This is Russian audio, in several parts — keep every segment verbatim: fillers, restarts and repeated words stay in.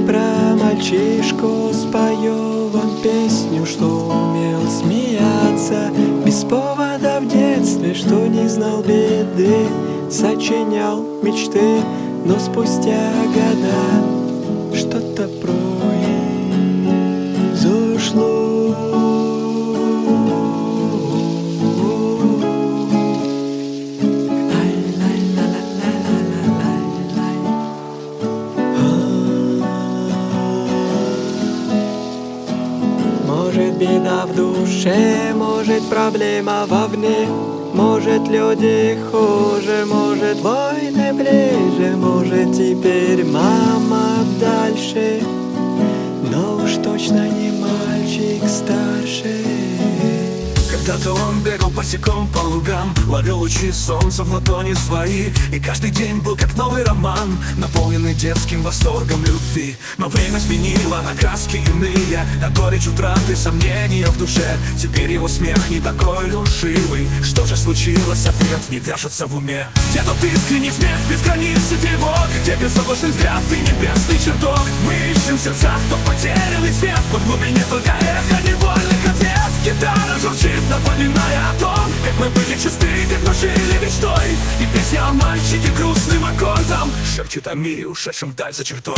про мальчишку, спою вам песню, что умел смеяться без повода в детстве, что не знал беды, сочинял мечты, но спустя года что-то произошло. Может, беда в душе, может, проблема вовне, может, люди хуже, может, войны ближе, может, теперь мама дальше, но уж точно не мальчик старше. Когда-то он бегал босиком по лугам, ловил лучи солнца в ладони свои, и каждый день был как новый роман, наполненный детским восторгом любви. Но время сменило окраски иные, а горечь утраты, сомнения в душе. Теперь его смех не такой лживый. Что же случилось, ответ не вяжется в уме. Где тот искренний смех без границ и тревог, где безоблачный взгляд и небесный чертог. Мы ищем в сердцах тот потерянный свет, в глубине только эхо невольных ответ. Гитара журчит, напоминая о том, как мы были чисты, как мы жили мечтой. И песня о мальчике грустным аккордом шепчет о мире, ушедшем вдаль за чертой.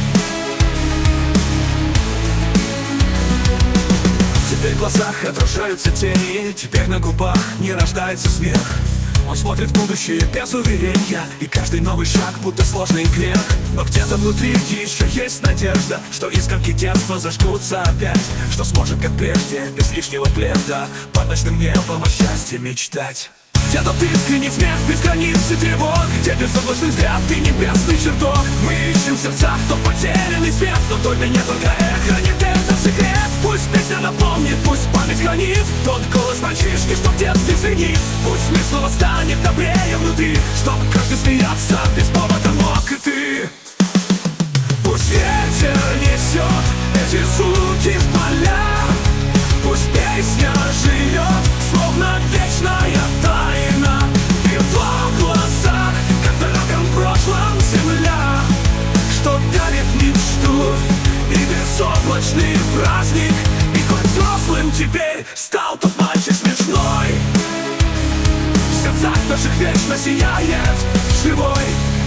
Теперь в глазах отражаются тени, теперь на губах не рождается смех. Он смотрит в будущее без уверения, и каждый новый шаг будто сложный грех. Но где-то внутри еще есть надежда, что искорки детства зажгутся опять, что сможет, как прежде, без лишнего пледа под ночным небом о счастье мечтать. Где тот искренний смех без границ и тревог, где безоблачный взгляд и небесный чертог. Мы ищем в сердцах тот потерянный свет, но только не только эхо, не это секрет. Пусть песня напомнит, пусть память хранит тот голос мальчишки, что в детстве звенит. Пусть мир снова станет добрее внутри, чтоб каждый смеяться без повода мог и ты. Пусть ветер несет эти звуки в поля, пусть песня живет, словно вечная тайна. И в двух глазах, как в далеком прошлом земля, что дарит мечту и безоблачный праздник. И хоть взрослым теперь стал тот мальчик смешной, в сердцах наших вечно сияет живой.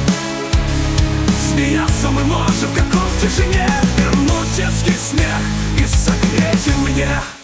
Смеяться мы можем, как он в тишине, вернуть детский смех и согреть мне.